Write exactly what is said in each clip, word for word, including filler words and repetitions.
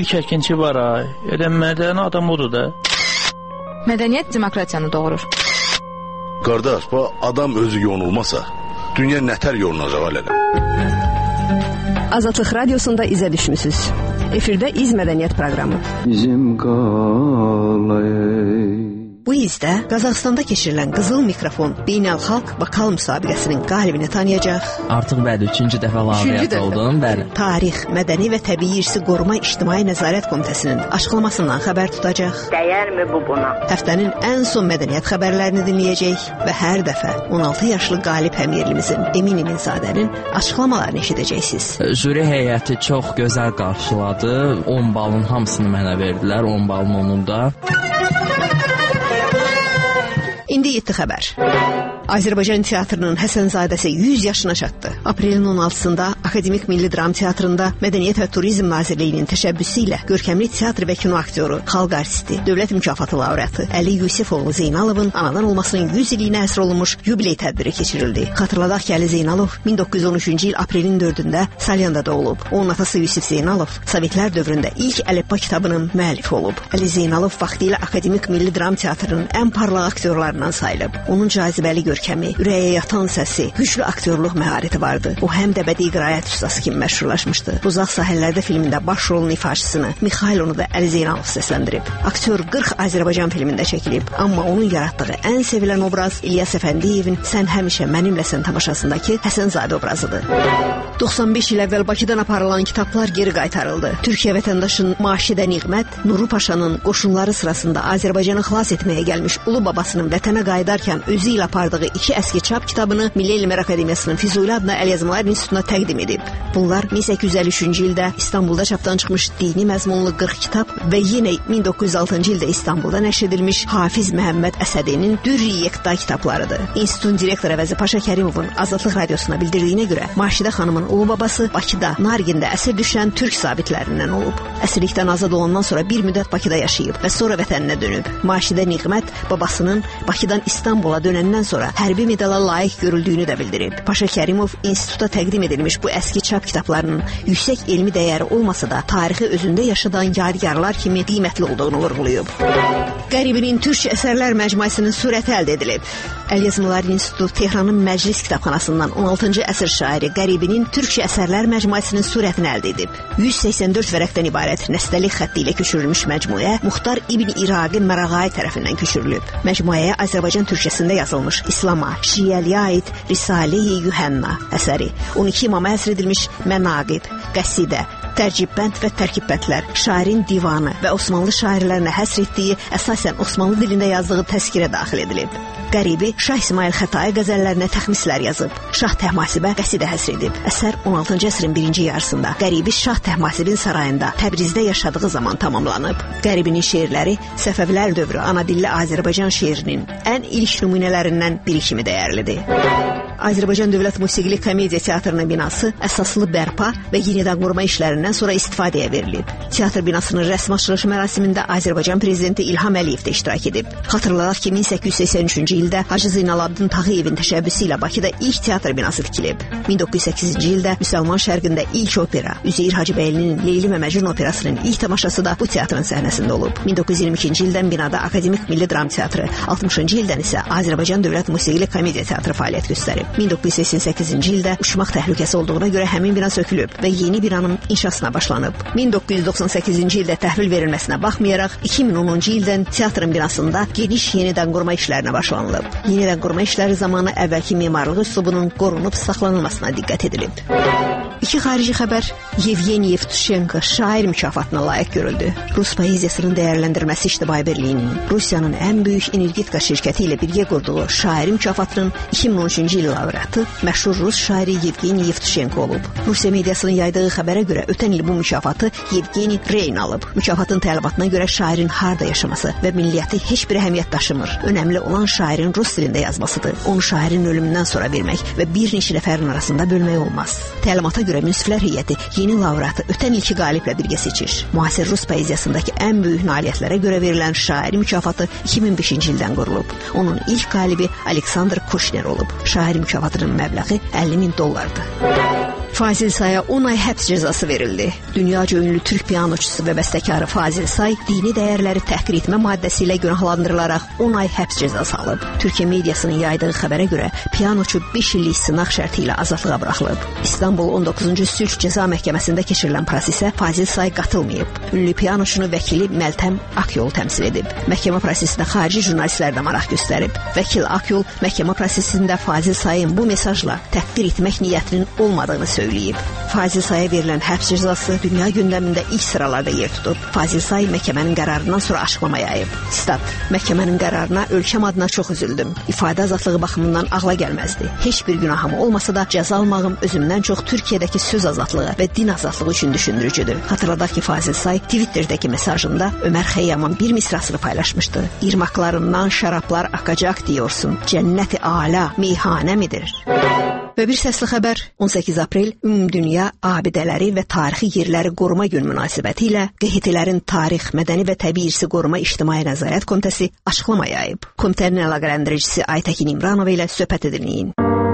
İlk əkinçi var ay. Elə mədəni adam odur da. Mədəniyyət demokratiyanı doğurur. Qardaş, bu adam özü yonulmasa, dünya nətər yolunacaq alələ? Azadlıq Radiosunda izə düşmüsünüz. Efirdə İz Mədəniyyət proqramı. Bizim qalay. Bu izdə Qazaxstanda keçirilən Qızıl Mikrofon beynəlxalq vokal müsabiqəsinin qalibini tanıyacaq. Artıq bəli, üçüncü dəfə laureat oldum, bəli. Tarix, Mədəni və Təbii İrsi Qoruma İctimai Nəzarət Komitəsinin açıqlamasından xəbər tutacaq. Dəyərmi bu buna? Həftənin ən son mədəniyyət xəbərlərini dinləyəcək və hər dəfə on altı yaşlı qalib həmyerlimizin Emin İminzadənin açıqlamalarını eşidəcəksiniz. Jüri heyəti çox gözəl qarşıladı. on balın hamısını mənə verdilər, on balın onun da. İndi yeddi xəbər. Azərbaycan teatrının Həsənzadəsi yüz yaşına çatdı. Aprelin on altısında Akademik Milli Dram Teatrında Mədəniyyət və Turizm Nazirliyinin təşəbbüsü ilə görkəmli teatr və kino aktyoru, xalq artisti, dövlət mükafatı laureatı Əli Yusifoğlu Zeynalovun anadan olmasının yüz illiyinə həsr olunmuş yubiley tədbiri keçirildi. Xatırladaq ki, Əli Zeynalov min doqquz yüz on üçüncü il aprelin dördündə Salyanda doğulub. Onun atası Yusif Zeynalov Sovetlər dövründə ilk əlifba kitabının müəllifi olub. Əli Zeynalov vaxtilə Akademik Milli Dram Teatrının ən parlaq aktyorlarından sayılıb. Onun cazibəli görkəmi, ürəyə yatan səsi, güclü aktyorluq məharəti vardı. O həm də bədii qiraət ustası kimi məşhurlaşmışdı. Uzaq sahillərdə filmində baş rolun ifaçısını Mixailonu da Əli Zeynalov səsləndirib. Aktyor qırx Azərbaycan filmində çəkilib, amma onun yaratdığı ən sevilən obraz İlyas Əfəndiyevin Sən həmişə mənimləsən tamaşasındakı Həsənzadə obrazıdır. doxsan beş il əvvəl Bakıdan aparılan kitablar geri qaytarıldı. Türkiyə vətəndaşının Maşidə Niğmət, Nuru Paşanın qoşunları sırasında Azərbaycanı xilas etməyə gəlmiş ulu babasının vətənə qayıdarkən özü ilə apardığı iki əski çap kitabını Milli Elmlər Akademiyasının Füzuli adına Əlyazmalar İnstitutuna təqdim edib. Bunlar min səkkiz yüz əlli üçüncü ildə İstanbulda çapdan çıxmış dini məzmunlu qırx kitab və yenə min doqquz yüz altıncı ildə İstanbulda nəşr edilmiş Hafiz Məhəmməd Əsədinin Dürri Yekta kitablarıdır. İnstitutun direktoru Əvəzi Paşa Kərimovun Azadlıq Radiosuna bildirdiyinə görə Maşidə xanımın ulu babası Bakıda, Nargində əsir düşən türk zabitlərindən olub. Əsirlikdən azad olandan sonra bir müddət Bakıda yaşayıb və sonra vətəninə dönüb. Maşidə Niğmət babasının Bakıdan İstanbula dönəndən sonra hərbi medala layiq görüldüyünü də bildirib. Paşa Kərimov instituta təqdim edilmiş bu əski çap kitablarının yüksək elmi dəyəri olmasa da tarixi özündə yaşadan yadigarlar kimi qiymətli olduğunu vurğulayıb. Qəribinin türkçə əsərlər məcmuəsinin surəti əldə edilib. Əlyazmalar İnstitutu Tehranın Məclis Kitabxanasından on altıncı əsr şairi Qəribinin türkçə əsərlər məcmuəsinin surətini əldə edib. yüz səksən dörd vərəqdən ibarət nəstəlik xətti ilə köçürülmüş məcmuə Muxtar İbn İraqi Mərağai tərəfindən köçürülüb. Məcmuəyə Azərbaycan türkçəsində yazılmış İslama, Şiəliyə aid Risale-i Yuhənna əsəri, on iki imama həsr edilmiş Mənaqib, Qəsidə, Tərcibbənd və Tərkibbəndlər, şairin divanı və Osmanlı şairlərinə həsr etdiyi, əsasən Osmanlı dilində yazdığı təzkirə daxil edilib. Qəribi Şah İsmail Xətai qəzəllərinə təxmislər yazıb. Şah Təhmasibə qəsidə həsr edib. Əsər on altıncı əsrin birinci yarısında Qəribi Şah Təhmasibin sarayında Təbrizdə yaşadığı zaman tamamlanıb. Qəribinin şeirləri Səfəvilər dövrü anadilli Azərbaycan şeirinin ən ilk nümunələrindən biri kimi dəyərlidir. Azərbaycan Dövlət Musiqili Komediya Teatrının binası əsaslı bərpa və yenidən qurma işlərindən sonra istifadəyə verilib. Teatr binasının rəsmi açılışı mərasimində Azərbaycan Prezidenti İlham Əliyev də iştirak edib. Xatırladaq ki, min səkkiz yüz səksən üçüncü ildə Hacı Zeynalabdin Tağıyevin təşəbbüsü ilə Bakıda ilk teatr binası tikilib. min doqquz yüz səkkizinci ildə Müsəlman Şərqində ilk opera, Üzeyir Hacıbəylinin Leyli və Məcnun operasının ilk tamaşası da bu teatrın səhnəsində olub. min doqquz yüz iyirmi ikinci ildən binada Akademik Milli Dram Teatrı, altmışıncı ildən isə Azərbaycan Dövlət Musiqili Komediya Teatrı fəaliyyət göstərib. min doqquz yüz səksən səkkizinci ildə uçmaq təhlükəsi olduğuna görə həmin bina sökülüb və yeni binanın inşasına başlanıb. min doqquz yüz doxsan səkkizinci ildə təhvil verilməsinə baxmayaraq, iki min onuncu ildən teatrın binasında geniş yenidən qurma işlərinə başlanılıb. Yenidən qurma işləri zamanı əvvəlki memarlıq üslubunun qorunub saxlanılmasına diqqət edilib. İki xarici xəbər. Yevgeni Yevtushenko şair mükafatına layiq görüldü. Rus poeziyasının dəyərləndirməsi İctimai Birliyinin Rusiyanın ən böyük energetika şirkəti ilə birgə qurduğu şair mükafatının iki min on üçüncü il laureatı məşhur Rus şairi Yevgeni Yevtushenko olub. Rusiya mediasının yaydığı xəbərə görə ötən il bu mükafatı Yevgeni Reyn alıb. Mükafatın təlimatına görə şairin harda yaşaması və milliyyəti heç bir əhəmiyyət daşımır. Önəmli olan şairin rus dilində yazmasıdır. Onu şairin ölümündən sonra vermək və bir neçə nəfərin arasında bölmək olmaz. Təlimata görə münsiflər heyəti yeni laureatı ötən ilki qaliblə birgə seçir. Müasir Rus poeziyasındakı ən böyük nailiyyətlərə görə verilən şair mükafatı iki min beşinci ildən qurulub. Onun ilk qalibi Aleksandr Kushner olub. Şair mükafatının məbləği əlli min dollardır. Fazil Saya on ay həbs cəzası verildi. Dünyaca ünlü türk pianoçusu və bəstəkarı Fazil Say dini dəyərləri təhqir etmə maddəsi ilə günahlandırılaraq on ay həbs cəzası alıb. Türkiyə mediasının yaydığı xəbərə görə pianoçu beş illik sınaq şərti ilə azadlığa buraxılıb. İstanbul on doqquzuncu Sülh Cəza Məhkəməsində keçirilən prosesə Fazil Say qatılmayıb. Ünlü pianoçunu vəkili Məltəm Akyol təmsil edib. Məhkəmə prosesində xarici jurnalistlər də maraq göstərib. Vəkil Akyol məhkəmə prosesində Fazil Sayın bu mesajla təhqir etmək niyyətinin olmadığını söyləyib. Fazil Saya verilən həbs cəzası dünya gündəmində ilk sıralarda yer tutub. Fazil Say məhkəmənin qərarından sonra açıqlama yayıb. Stat: Məhkəmənin qərarına ölkəm adına çox üzüldüm. İfadə azadlığı baxımından ağla gəlməzdi. Heç bir günahım olmasa da cəza almağım özümdən çox Türkiyədəki söz azadlığı və din azadlığı üçün düşündürücüdür. Xatırladaq ki, Fazil Say Twitter'dəki mesajında Ömər Xəyyamın bir misrasını paylaşmışdı. İrmaqlarından şərablar akacaq diyorsun. Cənnəti ala meyxanə midir? Və bir səsli xəbər: on səkkiz aprel Ümumdünya Abidələri və Tarixi Yerləri Qoruma Günü münasibətilə Q H T-lərin Tarix, Mədəni və Təbii İrsi Qoruma İctimai Nəzarət Komitəsi açıqlama yayıb. Komitənin əlaqələndiricisi Aytəkin İmranova ilə söhbət edilməyin.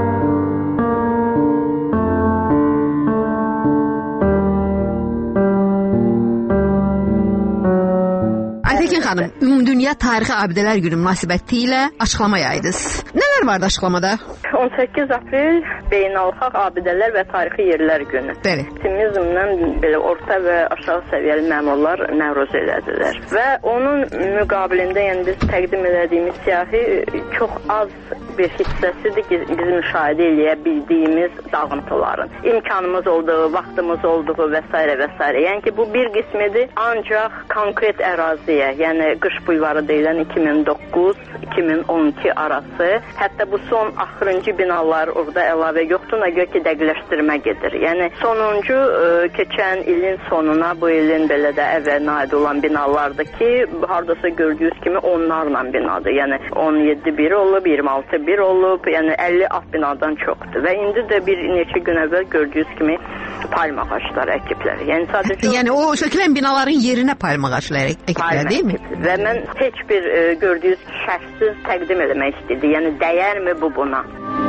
Aytəkin xanım, Ümumdünya Tarixi Abidələr Günü münasibətilə açıqlama yaydınız. Nələr vardı açıqlamada? on səkkiz aprel Beynəlxalq Abidələr və Tarixi Yerlər Günü. Bəli. Optimizmdən belə orta və aşağı səviyyəli məmurlar məruz elədilər. Və onun müqabilində, yəni biz təqdim elədiyimiz siyahı çox az bir hissəsidir ki, bizim müşahidə eləyə bildiyimiz dağıntıların. İmkanımız olduğu, vaxtımız olduğu və s. və s. Yəni ki, bu bir qismidir ancaq konkret əraziyə, yəni Qış bulvarı deyilən iki min doqquz iki min on iki arası, hətta bu son axırıncı binalar orada əlavə yoxdur, ona görə ki, dəqiqləşdirmə gedir. Yəni sonuncu ə, keçən ilin sonuna bu ilin belə də əvvəlinə aid olan binalardır ki, hardasa gördüyünüz kimi onlarla binadır. Yəni on yeddi bir olub, iyirmi altı bir olub, yəni əlli alt binadan çoxdur. Və indi də bir neçə gün əvvəl gördüyünüz kimi palma ağacları əkiblər. Yəni sadəcə Yəni o sökülən binaların yerinə palma ağacları əkiblər, deyil mi? Və mən heç bir ə, gördüyünüz şərtsiz təqdim eləmək istəyirdi. Yəni dəyərmi bu buna?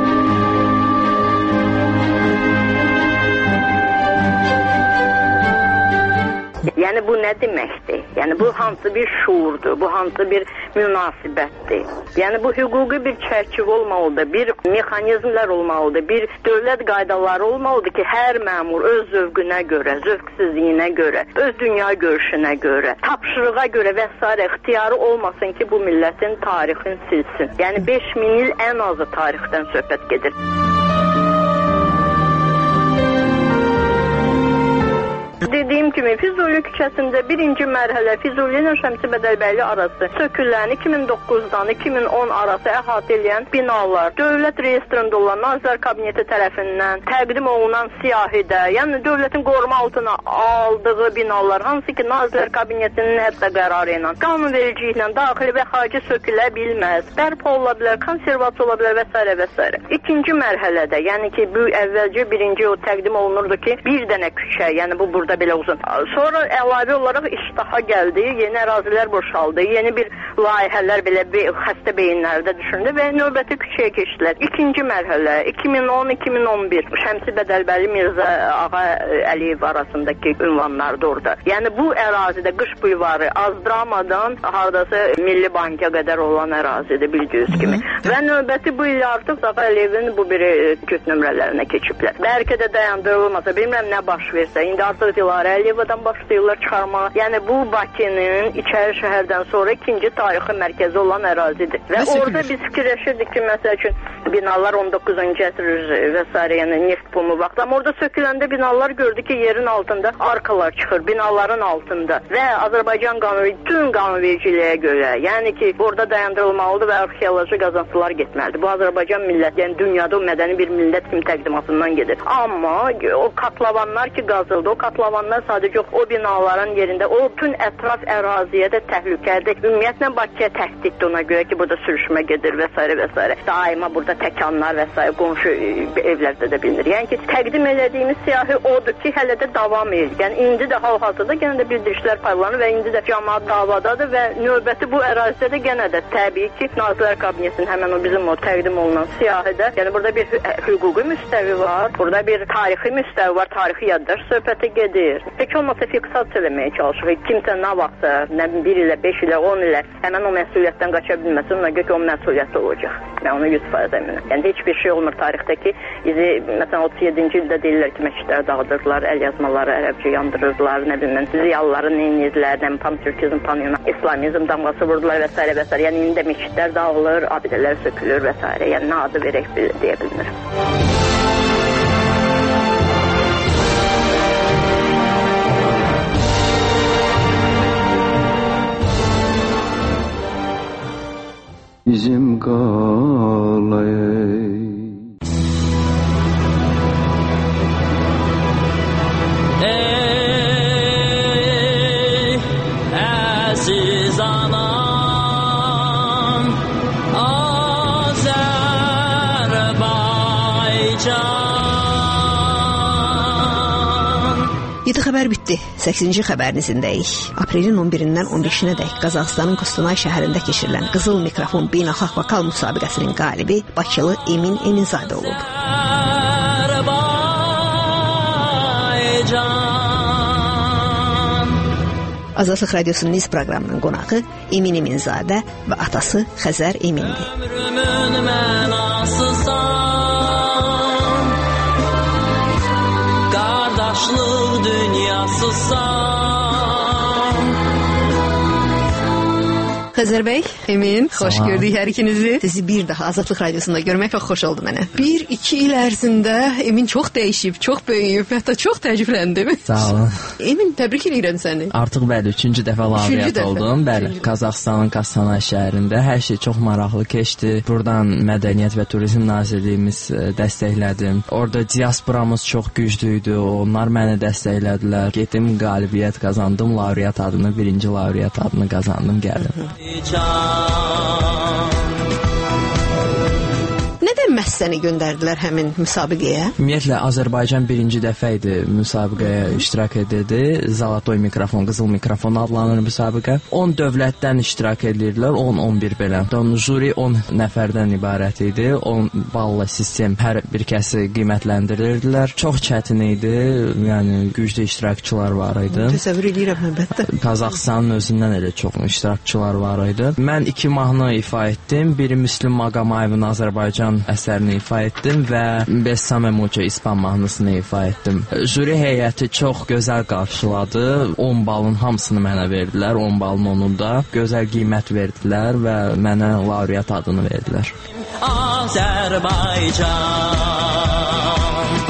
Yəni bu nə deməkdir? Yəni bu hansı bir şuurdur, bu hansı bir münasibətdir? Yəni bu hüquqi bir çərçivə olmalıdır, bir mexanizmlər olmalıdır, bir dövlət qaydaları olmalıdır ki, hər məmur öz zövqünə görə, zövqsizliyinə görə, öz dünya görüşünə görə, tapşırığa görə və s. ixtiyarı olmasın ki, bu millətin tarixini silsin. Yəni beş min il ən azı tarixdən söhbət gedir. Dediyim kimi Füzuli küçəsində birinci mərhələ Füzuli ilə Şəmsi Bədəlbəyli arası sökülən iki min doqquzdan iki min on arası əhatə edən binalar dövlət reyestrində olan Nazirlər Kabineti tərəfindən təqdim olunan siyahidə, yəni dövlətin qoruma altına aldığı binalar, hansı ki Nazirlər Kabinetinin hətta qərarı ilə, qanunvericiliklə daxili və xarici sökülə bilməz, bərpa ola bilər, konservasiya ola bilər və s. və s. İkinci mərhələdə, yəni ki bu əvvəlcə birinci o təqdim olunurdu ki, bir dənə küçə, yəni bu burada belə uzun. Sonra əlavə olaraq iştaha gəldi, yeni ərazilər boşaldı, yeni bir layihələr belə be xəstə beyinlərdə düşündü və növbəti küçəyə keçdilər. İkinci mərhələ iki min on iki min on bir Şəmsi Bədəlbəli Mirzə Ağa Əliyev arasındakı ünvanlardır orada. Yəni bu ərazidə Qış bulvarı Azdramadan hardasa Milli Banka qədər olan ərazidir bildiyiniz kimi. Və növbəti bu il artıq Ağa Əliyevin bu biri küt nömrələrinə keçiblər. Bəlkə də dayandırılmasa, bilmirəm nə baş versə, indi artıq Dilarə Əliyevadan başlayırlar çıxarmağa. Yəni bu Bakının içəri şəhərdən sonra ikinci tarixi mərkəzi olan ərazidir. Və Məsələn, orada biz fikirləşirdik ki, məsəl üçün binalar on doqquzuncu əsr və s. yəni neft bumu vaxtı. Amma orada söküləndə binalar gördü ki, yerin altında arkalar çıxır, binaların altında. Və Azərbaycan qanunu, bütün qanunvericiliyə görə, yəni ki, orada dayandırılmalıdır və arxeoloji qazıntılar getməlidir. Bu Azərbaycan millət, yəni dünyada o mədəni bir millət kimi təqdimatından gedir. Amma o katlavanlar ki qazıldı, o katlavanlar Yoxlavanlar sadəcə o binaların yerində, o bütün ətraf əraziyə də təhlükədir. Ümumiyyətlə Bakıya təhdiddir ona görə ki, burada sürüşmə gedir və s. və s. Daima burada təkanlar və s. qonşu evlərdə də bilinir. Yəni ki, təqdim elədiyimiz siyahı odur ki, hələ də davam edir. Yəni indi də hal-hazırda yenə də bildirişlər paylanır və indi də cəmaət davadadır və növbəti bu ərazidə də yenə də təbii ki, Nazirlər Kabinetinin həmən o bizim o təqdim olunan siyahıda, yəni burada bir hüquqi müstəvi var, burada bir tarixi müstəvi var, tarixi yaddaş söhbəti gedir. Heç olmasa fiksasiya eləməyə çalışırıq. Kimsə nə vaxtsa, nə bir ilə, beş ilə, on ilə həmən o məsuliyyətdən qaça bilməsin, ona görə ki, o məsuliyyətli olacaq. Mən ona yüz faiz əminəm. Yəni heç bir şey olmur tarixdə ki, izi, məsələn, otuz yeddinci ildə deyirlər ki, məscidləri dağıdırdılar, əl yazmaları ərəbcə yandırırdılar, nə bilməm, ziyalları neynirlər, nə pan-türkizm, pan-islamizm damğası vurdular və s. və s. Yəni indi də məscidlər dağılır, abidələr sökülür və s. Yəni nə adı verək deyə bilinir. Bizim qalay Ey əziz anam Azərbaycan. yeddi xəbər bitdi. səkkizinci xəbərinizindəyik. Aprelin on birindən on beşinədək Qazaxıstanın Kostanay şəhərində keçirilən Qızıl Mikrofon beynəlxalq vokal müsabiqəsinin qalibi Bakılı Emin Eminzadə olub. Azadlıq Radiosunun Niz proqramının qonağı Emin Eminzadə və atası Xəzər Emindir. Ömrümün mənasısan, qardaşlıq dünyasısan. Xəzər bəy, Emin, xoş gördük hər ikinizi. Sizi bir daha Azadlıq Radiosunda görmək çox xoş oldu mənə. Bir, iki il ərzində Emin çox dəyişib, çox böyüyüb, hətta çox təcrübələndim. Sağ olun. Emin, təbrik edirəm səni. Artıq bəli, üçüncü dəfə laureat oldum. Bəli, Qazaxıstanın Kostanay şəhərində hər şey çox maraqlı keçdi. Buradan Mədəniyyət və Turizm Nazirliyimiz dəstəklədim. Orada diasporamız çox güclü idi. Onlar məni dəstəklədilər. Getdim, qalibiyyət qazandım, laureat adını, birinci laureat adını qazandım, gəldim. Nədən məhz səni göndərdilər həmin müsabiqəyə? Ümumiyyətlə, Azərbaycan birinci dəfə idi müsabiqəyə iştirak edirdi. Zalatoy mikrofon, qızıl mikrofon adlanır müsabiqə. on dövlətdən iştirak edirlər, on on bir belə. Juri on nəfərdən ibarət idi. on ballı sistem hər bir kəsi qiymətləndirirdilər. Çox çətin idi, yəni güclü iştirakçılar var idi. Təsəvvür edirəm, əlbəttə. Qazaxıstanın özündən elə çox iştirakçılar var idi. Mən iki mahnı ifa etdim. Biri Müslüm Maqamayevin Azərbaycan əsərini ifa etdim və Bessame Mucho İspan mahnısını ifa etdim. Jüri heyəti çox gözəl qarşıladı. on balın hamısını mənə verdilər. on balın onun da. Gözəl qiymət verdilər və mənə laureat adını verdilər. Azərbaycan.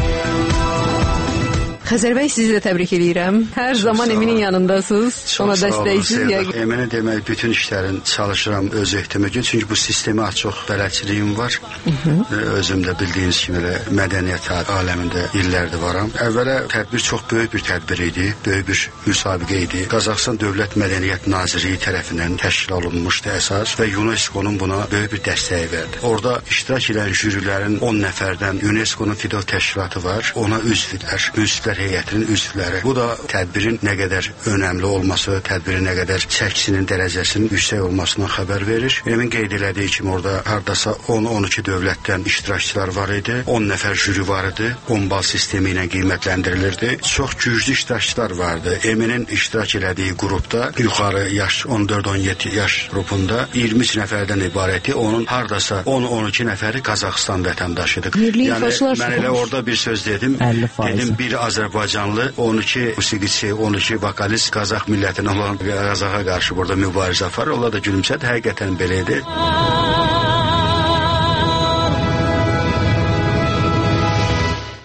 Xəzər bəy, sizi də təbrik edirəm. Hər zaman Eminin yanındasınız. Ona dəstəksiniz. Eminə demək, bütün işlərin çalışıram öz ehtimə görə. Çünki bu sistemə çox bələdçiliyim var. Hı -hı. Özüm də bildiyiniz kimi mədəniyyət aləmində illərdir varam. Əvvələ tədbir çox böyük bir tədbir idi. Böyük bir müsabiqə idi. Qazaxıstan Dövlət Mədəniyyət Nazirliyi tərəfindən təşkil olunmuşdu əsas və UNESCO-nun buna böyük bir dəstəyi verdi. Orada iştirak edən jürilərin on nəfərdən UNESCO-nun fidel təşkilatı var. Ona üzvdülər. Üzvlər heyətinin üzvləri. Bu da tədbirin nə qədər önəmli olması, tədbirin nə qədər çəkisinin dərəcəsinin yüksək olmasından xəbər verir. Emin qeyd elədiyi kimi orada hardasa on on iki dövlətdən iştirakçılar var idi. on nəfər jüri var idi. on bal sistemi ilə qiymətləndirilirdi. Çox güclü iştirakçılar vardı. Eminin iştirak elədiyi qrupda yuxarı yaş on dörd on yeddi yaş qrupunda iyirmi üç nəfərdən ibarəti. Onun hardasa on on iki nəfəri Qazaxıstan vətəndaşıdır. Yəni mən elə orada bir söz dedim. Dedim bir Azərbaycanlı, on iki musiqiçi, on iki vokalist Qazax millətinə olan Qazaxa qarşı burada mübarizə aparır. Onlar da gülümsədi. Həqiqətən belə idi.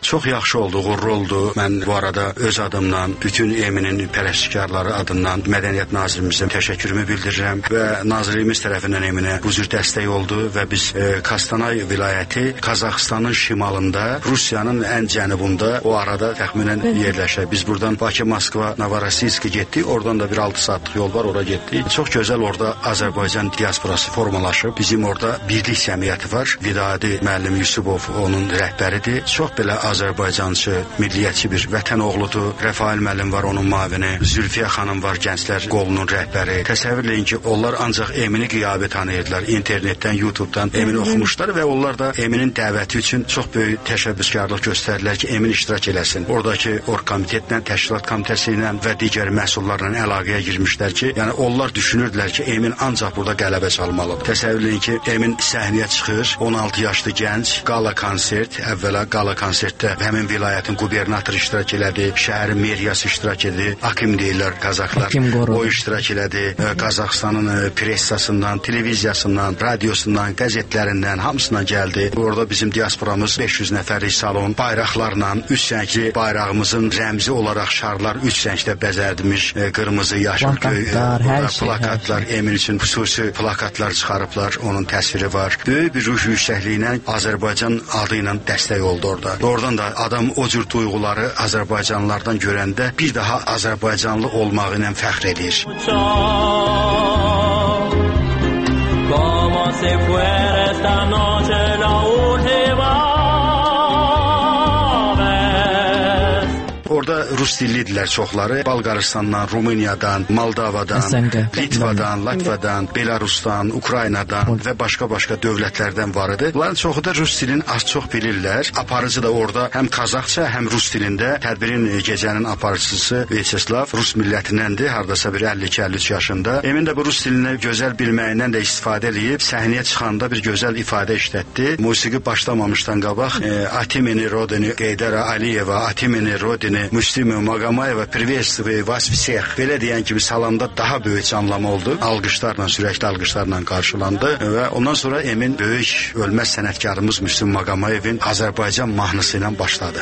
Çox yaxşı oldu, uğurlu oldu. Mən bu arada öz adımdan, bütün Eminin pərəstişkarları adından Mədəniyyət Nazirimizə təşəkkürümü bildirirəm və Nazirliyimiz tərəfindən Eminə bu cür dəstək oldu və biz e, Kastanay vilayəti Qazaxıstanın şimalında, Rusiyanın ən cənubunda, o arada təxminən yerləşir. Biz buradan Bakı, Moskva, Novorossiysk getdik. Oradan da bir altı saatlıq yol var, ora getdik. Çox gözəl orada Azərbaycan diasporası formalaşıb. Bizim orada birlik cəmiyyəti var. Vidadi müəllim Yusubov onun rəhbəridir. Çox belə Azərbaycançı, milliyyətçi bir vətən oğludur. Rəfail müəllim var, onun mavini. Zülfiyə xanım var, gənclər qolunun rəhbəri. Təsəvvür edin ki, onlar ancaq Emini qiyabi tanıyırdılar. İnternetdən, YouTube'dan Emini oxumuşlar və onlar da Eminin dəvəti üçün çox böyük təşəbbüskarlıq göstərdilər ki, Emin iştirak eləsin. Oradakı orgkomitetlə, təşkilat komitəsi ilə və digər məsullarla əlaqəyə girmişlər ki, yəni onlar düşünürdülər ki, Emin ancaq burada qələbə çalmalıdır. Təsəvvür edin ki, Emin səhnəyə çıxır, on altı yaşlı gənc, qala konsert, əvvəla qala konsertdə həmin vilayətin qubernatoru iştirak elədi, şəhərin meriyası iştirak edir, Akim deyirlər Qazaxlar, o iştirak elədi, Qazaxıstanın pressasından, televiziyasından, radiosundan, qəzetlərindən, hamısından gəldi. Orada bizim diasporamız beş yüz nəfərlik salon, bayraqlarla, üç səngli bayrağımızın rəmzi olaraq şarlar üç səngdə bəzədilmiş, qırmızı, yaşıl, göy, plakatlar, Emin üçün xüsusi plakatlar çıxarıblar, onun təsviri var. Böyük bir ruh yüksəkliyi Azərbaycan adı ilə dəstək oldu orada. Oradan da adam o cür duyğuları Azərbaycanlılardan görəndə bir daha Azərbaycanlı olmağı ilə fəxr edir. Orada rus dillidirlər çoxları. Balqaristandan, Rumıniyadan, Moldavadan, Litvadan, Latvadan, Belarusdan, Ukraynadan və başqa-başqa dövlətlərdən var idi. Bunların çoxu da rus dilini az-çox bilirlər. Aparıcı da orada həm Qazaxça, həm rus dilində. Tədbirin gecənin aparıcısı Vyacheslav rus millətindəndir, hardasa bir əlli iki əlli üç yaşında. Emin də bu rus dilini gözəl bilməyindən də istifadə edib, səhnəyə çıxanda bir gözəl ifadə işlətdi. Musiqi başlamamışdan qabaq Atimeni Rodini Qeydara Aliyeva, Atimeni Rodini Müslümü Magamayeva, priветствую вас всех. Belə deyən kimi salonda daha böyük canlama oldu. Alqışlarla, sürəkli alqışlarla qarşılandı və ondan sonra Emin böyük ölməz sənətkarımız Müslüm Magamayevin Azərbaycan mahnısı ilə başladı.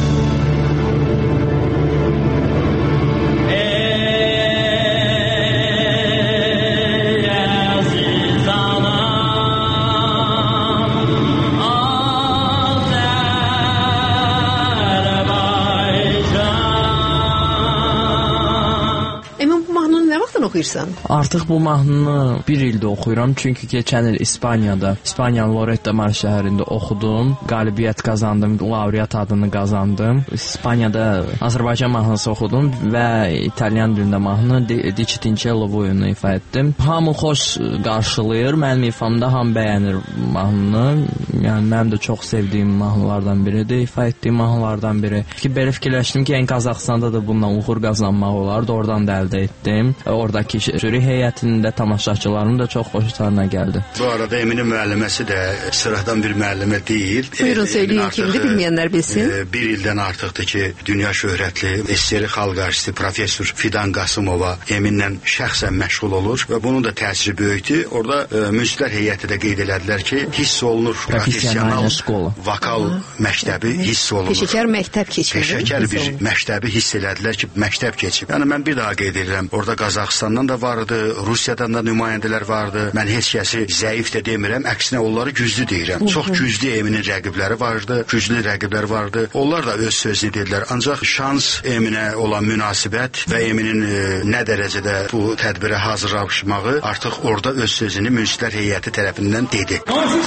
Oxuyursan? Artıq bu mahnını bir ildə oxuyuram, çünki keçən il İspaniyada, İspaniyanın Loret de Mar şəhərində oxudum, qalibiyyət qazandım, laureat adını qazandım. İspaniyada Azərbaycan mahnısı oxudum və İtalyan dilində mahnı Diçitinçello oyunu ifa etdim. Hamı xoş qarşılayır, mənim ifamda hamı bəyənir mahnını. Yəni mənim də çox sevdiyim mahnılardan biridir, ifa etdiyim mahnılardan biri. Ki belə fikirləşdim ki, ən Qazaxıstanda da bundan uğur qazanmaq olardı, oradan da əldə etdim. Oradakı jüri heyətinin də, tamaşaçıların da çox xoşlarına gəldi. Bu arada Eminin müəlliməsi də sıradan bir müəllimə deyil. Buyurun söyləyin, kimdir, bilməyənlər bilsin. E, bir ildən artıqdır ki, dünya şöhrətli S S R xalq artisti professor Fidan Qasımova Eminlə şəxsən məşğul olur və bunun da təsiri böyükdür. Orada e, müziklər heyəti də qeyd elədilər ki, hiss olunur professional vokal məktəbi hiss olunur. Peşəkar məktəb keçmir. Peşəkar bir məktəbi hiss elədilər ki, məktəb keçib. Yəni mən bir daha qeyd edirəm. Orada Qazaxıstandan da vardı, Rusiyadan da nümayəndələr vardı. Mən heç kəsi zəif də demirəm, əksinə onları güclü deyirəm. Çox güclü Eminin rəqibləri vardı, güclü rəqiblər vardı. Onlar da öz sözünü dedilər. Ancaq şans Eminə olan münasibət və Eminin e, nə dərəcədə bu tədbirə hazırlaşmağı artıq orada öz sözünü müziklər heyəti tərəfindən dedi.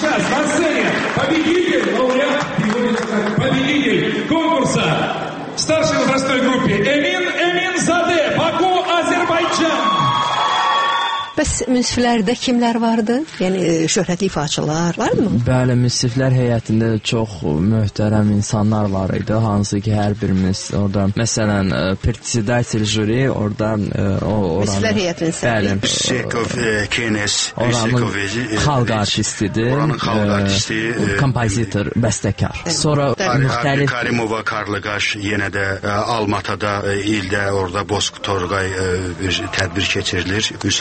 Старшей возрастной группе Эмин Эминзаде, Baku, Azərbaycan. Bəs münsiflərdə kimlər vardı? Yəni şöhrətli ifaçılar vardı mı? Bəli, münsiflər heyətində çox möhtərəm insanlar var idi. Hansı ki, hər birimiz orada, məsələn, председатель jüri orada o münsiflər heyətinin bəli, Sekov Kenes, Sekov xalq artistidir. Oranın xalq artisti, kompozitor, bəstəkar. Sonra müxtəlif Karimova Karlıqaş yenə də Almatada ildə orada Bozq Torqay bir tədbir keçirilir, müsabiqə.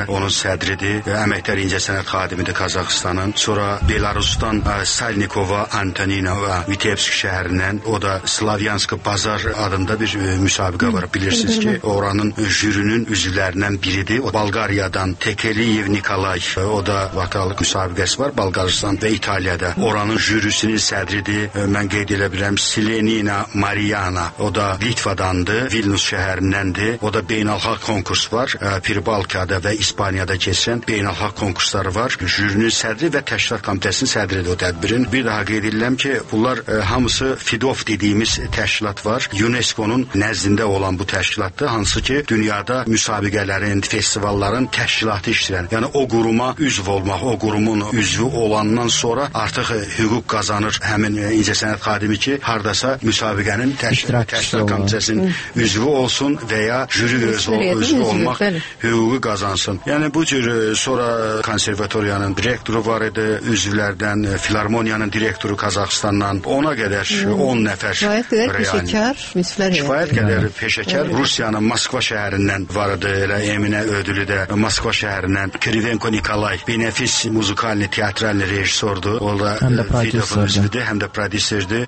onun sədridir. Əməkdar incəsənət xadimidir Qazaxıstanın. Sonra Belarusdan Salnikova Antonina və Vitebsk şəhərindən, o da Slavyansk Bazar adında bir müsabiqə var. Bilirsiniz ki, oranın jürinin üzvlərindən biridir. O Bolqariyadan Tekeliyev Nikolay, o da vakalıq müsabiqəsi var Bolqaristan və İtaliyada. Oranın jürisinin sədridir. Mən qeyd edə bilirəm Silenina Mariana, o da Litvadandır, Vilnius şəhərindəndir. O da beynəlxalq konkurs var. Pirbalkada və İspaniyada keçən beynəlxalq konkursları var. Jürinin sədri və təşkilat komitəsinin sədridir o tədbirin. Bir daha qeyd edirəm ki, bunlar e, hamısı FIDOF dediyimiz təşkilat var. UNESCO-nun nəzdində olan bu təşkilatdır, hansı ki, dünyada müsabiqələrin, festivalların təşkilatı işləyən. Yəni o quruma üzv olmaq, o qurumun üzvü olandan sonra artıq e, hüquq qazanır həmin e, incəsənət xadimi ki, hardasa müsabiqənin təşkilat, təşkilat komitəsinin üzvü olsun və ya jüri özü, özvü olmaq hüququ qazansın. Yəni bu cür e, sonra konservatoriyanın direktoru var idi, üzvlərdən e, filarmoniyanın direktoru Qazaxıstandan ona qədər on nəfər kifayət qədər peşəkar müsiflər kifayət qədər peşəkar Rusiyanın Moskva şəhərindən var idi, elə Eminə ödülü də Moskva şəhərindən Krivenko Nikolay benefis muzikalni teatralni rejissordur. O da həm də prodüserdir, həm də prodüserdir.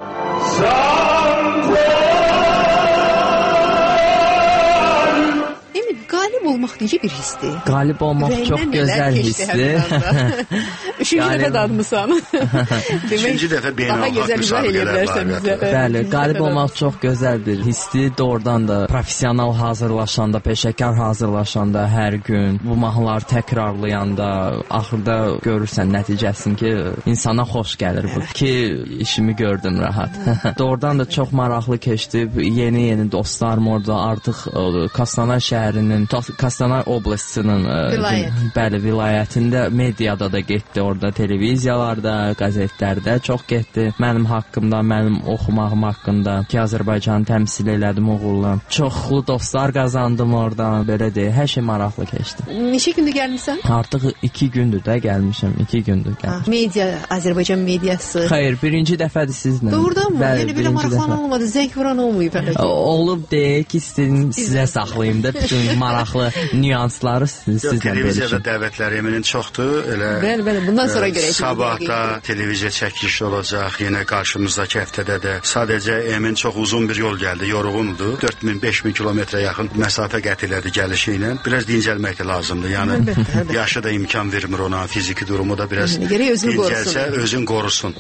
Qalib olmaq necə bir hissdir? Qalib olmaq Rəylə çox gözəl hissdir. Üçüncü dəfə dadmısan. Üçüncü dəfə beynəlxalq müsabiqələr var. Bəli, qalib olmaq çox gözəl bir hissdir. Doğrudan da professional hazırlaşanda, peşəkar hazırlaşanda hər gün bu mahnıları təkrarlayanda axırda görürsən nəticəsini ki, insana xoş gəlir bu. Ki işimi gördüm rahat. Doğrudan da çox maraqlı keçdi. Yeni-yeni dostlarım orada artıq Kostanay şəhərinin, Kostanay oblastının bəli vilayətində mediada da getdi. Orada televiziyalarda, qəzetlərdə çox getdi. Mənim haqqımda, mənim oxumağım haqqında ki, Azərbaycanı təmsil elədim uğurla. Çoxlu dostlar qazandım oradan, belə deyək. Hər şey maraqlı keçdi. Neçə gündür gəlmisən? Artıq iki gündür də gəlmişəm, iki gündür gəlmişəm. Media, Azərbaycan mediası. Xeyr, birinci dəfədir sizlə. Doğrudan mı? Bəli, yəni belə maraqlanan olmadı, zəng vuran olmayıb hələ ki. Olub deyək ki, istədim sizə saxlayım da bütün maraqlı nüansları siz, sizlə bölüşüm. Televiziyada dəvətlər eminin çoxdur. Elə bəli, bəli, bundan sonra görəcəyik. Sabahda televiziya çəkilişi olacaq, yenə qarşımızdakı həftədə də. Sadəcə Emin çox uzun bir yol gəldi, yorğundur. dörd min beş min kilometrə yaxın məsafə qət elədi gəlişi ilə. Biraz dincəlmək də lazımdır. Yəni əlbəttə, əlbəttə. Yaşı da imkan vermir ona, fiziki durumu da biraz dincəlsə, özün qorusun.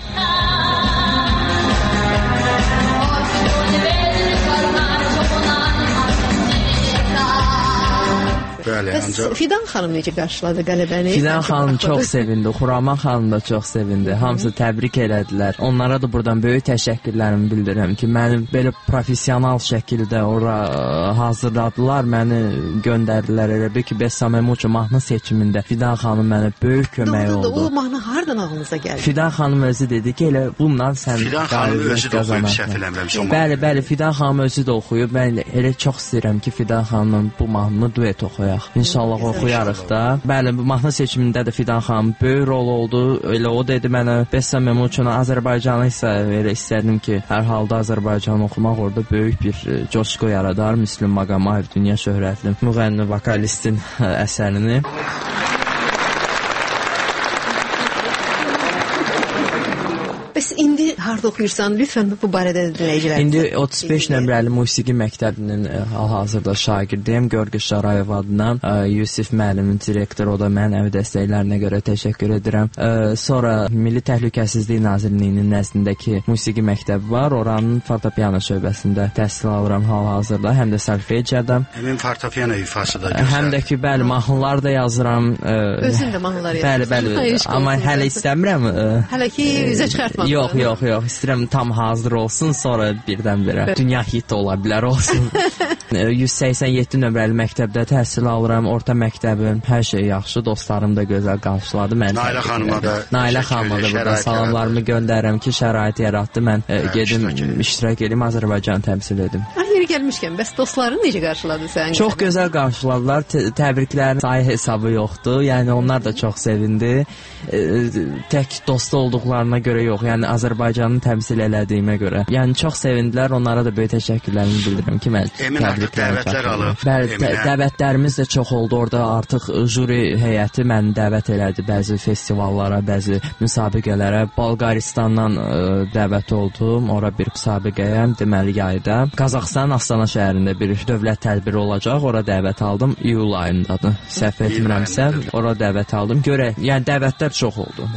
Bəli, Bəs ancaq Fidan xanım necə qarşıladı qələbəni? Fidan xanım çox sevindi, Xuraman xanım da çox sevindi. Hamısı təbrik elədilər. Onlara da buradan böyük təşəkkürlərimi bildirirəm ki, mənim belə professional şəkildə ora hazırladılar, məni göndərdilər. Elə bir ki, Bessamemuço mahnı seçimində Fidan xanım mənə böyük kömək oldu. O mahnı hardan ağlınıza gəldi? Fidan xanım özü dedi ki, elə bundan sən Fidan xanım özü də oxuyub, səhv eləmirəmsə. Bəli, bəli, Fidan xanım özü də oxuyub. Mən elə çox istəyirəm ki, Fidan xanımın bu mahnını duet oxuyaq. İnşallah oxuyarıq da. Bəli, bu mahnı seçimində də Fidan xanım böyük rol oldu. Elə o dedi mənə, Bessamemuço Azərbaycanı isə elə istədim ki, hər halda Azərbaycanı oxumaq orada böyük bir coşqu yaradar. Müslüm Maqamayev dünya şöhrətli müğənni, vokalistin əsərini. Bəs indi harda oxuyursan, lütfən bu barədə dinləyicilərə. İndi otuz beş nömrəli musiqi məktəbinin hal-hazırda şagirdiyəm. Görgü Şarayev adına Yusif müəllimin direktoru, o da mənim əv dəstəklərinə görə təşəkkür edirəm. Sonra Milli Təhlükəsizlik Nazirliyinin nəzdindəki musiqi məktəbi var. Oranın fortepiano şöbəsində təhsil alıram hal-hazırda, həm də solfejada. Həmin fortepiano ifası da gözəl. Həm də ki, bəli, mahnılar da yazıram. Özün də mahnılar yazırsan. Bəli, bəli. Amma hələ istəmirəm. Hələ ki, üzə çıxartma. Yox, yox, yox. İstəyirəm tam hazır olsun, sonra birdən-birə dünya hit ola bilər olsun. yüz səksən yeddi nömrəli məktəbdə təhsil alıram, orta məktəbim, hər şey yaxşı, dostlarım da gözəl qarşıladı məni. Nailə xanıma da Nailə xanıma da burada salamlarımı göndərirəm ki, şərait yaratdı. Mən gedim iştirak edim, Azərbaycanı təmsil edim. Hayır, Yeri gəlmişkən, bəs dostların necə qarşıladı səni? Çox gözəl qarşıladılar. Təbriklərin sayı hesabı yoxdur. Yəni onlar da çox sevindi. E, tək dostu olduqlarına görə yox, yəni Azərbaycanı təmsil elədiyimə görə. Yəni çox sevindilər. Onlara da böyük təşəkkürlərimi bildirirəm ki, mən dəvətlər alıb. Bəli, dəvətlərimiz də çox oldu. Orada artıq juri heyəti məni dəvət elədi bəzi festivallara, bəzi müsabiqələrə. Bolqaristandan ə, dəvət oldum. Ora bir müsabiqəyə, deməli yayda. Qazaxıstan Astana şəhərində bir dövlət tədbiri olacaq. Ora dəvət aldım. İyul ayındadır. Səhv etmirəmsə, ora dəvət aldım. Görə, yəni dəvətlər çox oldu.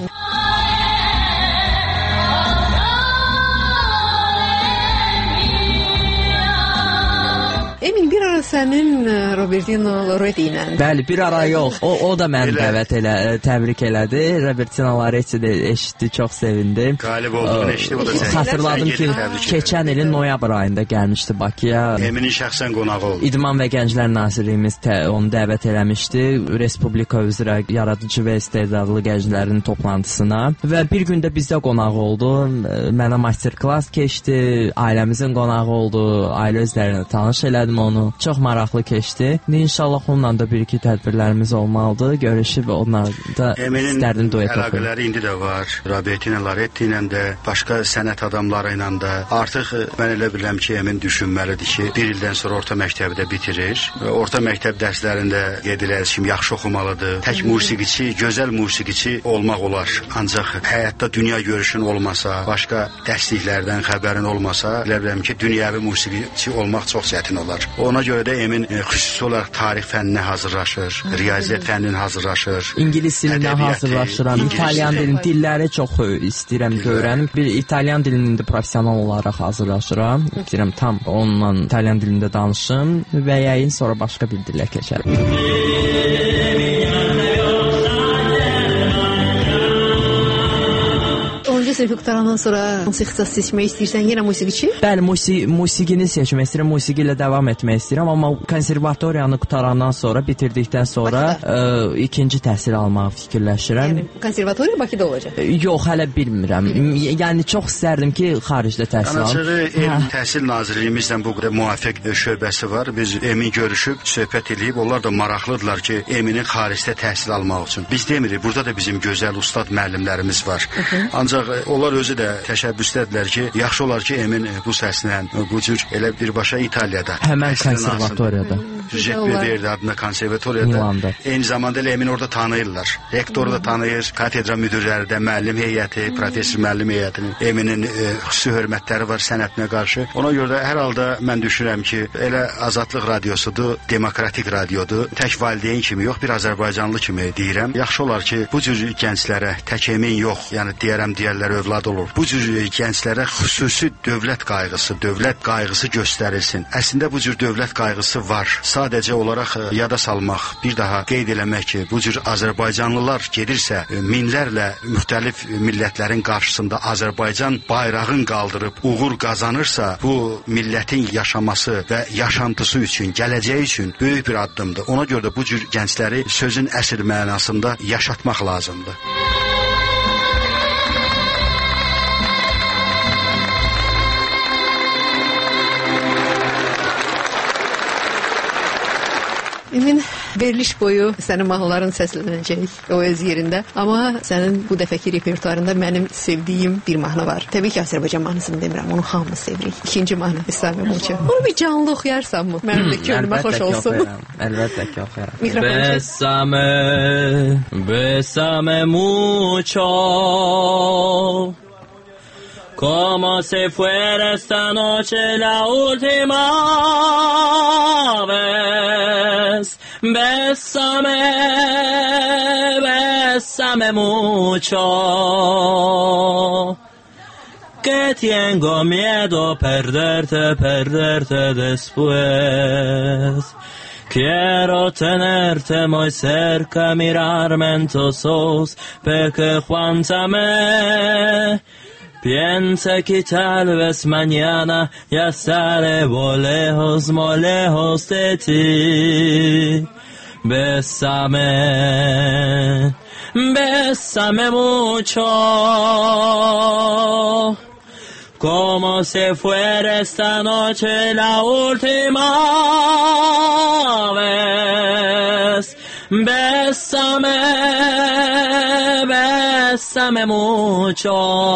Emin, bir ara sənin Robertino Loretti ilə. Bəli, bir ara yox. O, o da məni dəvət elə, təbrik elədi. Robertino Loretti də eşitdi, çox sevindi. Qalib olduğunu eşitdi, o da səni. Xatırladım ki, keçən ilin noyabr ayında gəlmişdi Bakıya. Eminin şəxsən qonağı oldu. İdman və Gənclər Nazirliyimiz tə, onu dəvət eləmişdi. Respublika üzrə yaradıcı və istedadlı gənclərin toplantısına. Və bir gündə bizdə qonaq oldu. Mənə master-klass keçdi. Ailəmizin qonağı oldu. Ailə özlərini tanış elədim onu. Çox maraqlı keçdi. İnşallah onunla da bir-iki tədbirlərimiz olmalıdır. Görüşüb onlar da istərdim duet oxuyum. Əlaqələri indi də var. Robertino Loretti ilə də, başqa sənət adamları ilə də. Artıq mən elə bilirəm ki, Emin düşünməlidir ki, bir ildən sonra orta məktəbi də bitirir. Orta məktəb dərslərində qeyd ediləcək kimi yaxşı oxumalıdır. Tək musiqiçi, gözəl musiqiçi olmaq olar. Ancaq həyatda dünya görüşün olmasa, başqa dərsliklərdən xəbərin olmasa, elə bilirəm ki, dünyəvi musiqiçi olmaq çox çətin olar. Ona görə də Emin xüsusi olaraq tarix fənninə hazırlaşır, riyaziyyat fənninin hazırlaşır. İngilis dilinə hazırlaşıram, İtalyan dilinin dilləri çox istəyirəm öyrənim. Bir İtalyan dilinin də professional olaraq hazırlaşıram. İstəyirəm tam onunla İtalyan dilində danışım və yəyin sonra başqa bir dilə keçərəm. Sinif qutarandan sonra hansı ixtisas seçmək istəyirsən? Yenə musiqiçi? Bəli, musiki, musiqini seçmək istəyirəm, musiqi ilə davam etmək istəyirəm, amma konservatoriyanı qutarandan sonra, bitirdikdən sonra ə, ikinci təhsil almağı fikirləşirəm. Yəni, konservatoriya Bakıda olacaq? Yox, hələ bilmirəm. Yəni, çox istərdim ki, xaricdə təhsil alım. Qanaçırı Elm Təhsil Nazirliyimizlə bu qədər müvafiq şöbəsi var. Biz Emin görüşüb, söhbət edib, onlar da maraqlıdırlar ki, Eminin xaricdə təhsil almaq üçün. Biz demirik, burada da bizim gözəl ustad müəllimlərimiz var. Ancaq onlar özü də təşəbbüsdədirlər ki, yaxşı olar ki, Emin bu səslə, bu cür elə birbaşa İtaliyada. Həmən konservatoriyada. Giuseppe Verdi adına konservatoriyada. Milanda. Eyni zamanda elə Emin orada tanıyırlar. Rektoru da tanıyır, katedra müdürləri də, müəllim heyəti, professor müəllim heyətinin Eminin e, xüsusi hörmətləri var sənətinə qarşı. Ona görə də hər halda mən düşünürəm ki, elə Azadlıq radiosudur, demokratik radiodur. Tək valideyn kimi yox, bir Azərbaycanlı kimi deyirəm. Yaxşı olar ki, bu cür gənclərə tək Emin yox, yəni deyərəm deyərlər övlad olur. Bu cür gənclərə xüsusi dövlət qayğısı, dövlət qayğısı göstərilsin. Əslində bu cür dövlət qayğısı var. Sadəcə olaraq yada salmaq, bir daha qeyd eləmək ki, bu cür Azərbaycanlılar gedirsə, minlərlə müxtəlif millətlərin qarşısında Azərbaycan bayrağın qaldırıb uğur qazanırsa, bu millətin yaşaması və yaşantısı üçün, gələcəyi üçün böyük bir addımdır. Ona görə də bu cür gəncləri sözün əsl mənasında yaşatmaq lazımdır. Emin, veriliş boyu sənin mahnıların səslənəcək o öz yerində. Amma sənin bu dəfəki repertuarında mənim sevdiyim bir mahnı var. Təbii ki, Azərbaycan mahnısını demirəm, onu hamımız sevirik. İkinci mahnı Bəssame Muço. Onu bir canlı oxuyarsanmı? Mənim də könlümə xoş olsun. Əlbəttə ki, oxuyaram. Bəssame, Bəssame Muço, como si fuera esta noche la última vez. Bésame, bésame mucho, que tengo miedo perderte, perderte después. Quiero tenerte muy cerca, mirarme en tus ojos, porque aguántame. Piensa que tal vez mañana ya estaré muy lejos, muy lejos de ti. Bésame, bésame mucho, como si fuera esta noche la última vez. Bésame, bésame mucho,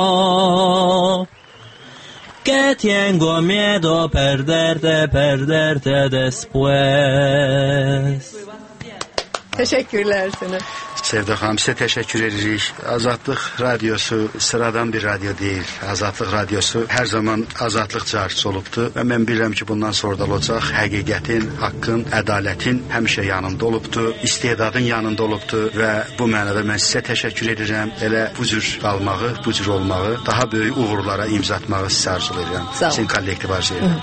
que tengo miedo perderte, perderte después. Teşekkürler sana. Sevda xanım, sizə təşəkkür edirik. Azadlıq radiosu sıradan bir radio deyil. Azadlıq radiosu hər zaman azadlıq carçısı olubdur və mən bilirəm ki, bundan sonra da olacaq. Həqiqətin, haqqın, ədalətin həmişə yanında olubdur, istedadın yanında olubdur və bu mənada mən sizə təşəkkür edirəm. Elə bu cür qalmağı, bu cür olmağı, daha böyük uğurlara imza atmağı sizə arzu edirəm. Sizin kollektiv arzu edirəm.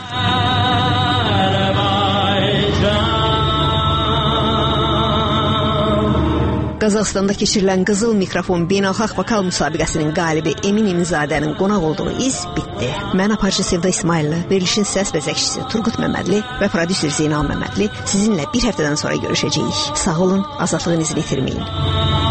Qazaxstanda keçirilən Qızıl Mikrofon beynəlxalq vokal müsabiqəsinin qalibi Emin İmzadənin qonaq olduğu iz bitdi. Mən aparıcı Sevda İsmailli, verilişin səs bəzəkçisi Turqut Məmmədli və prodüser Zeynal Məmmədli sizinlə bir həftədən sonra görüşəcəyik. Sağ olun, azadlığınızı itirməyin.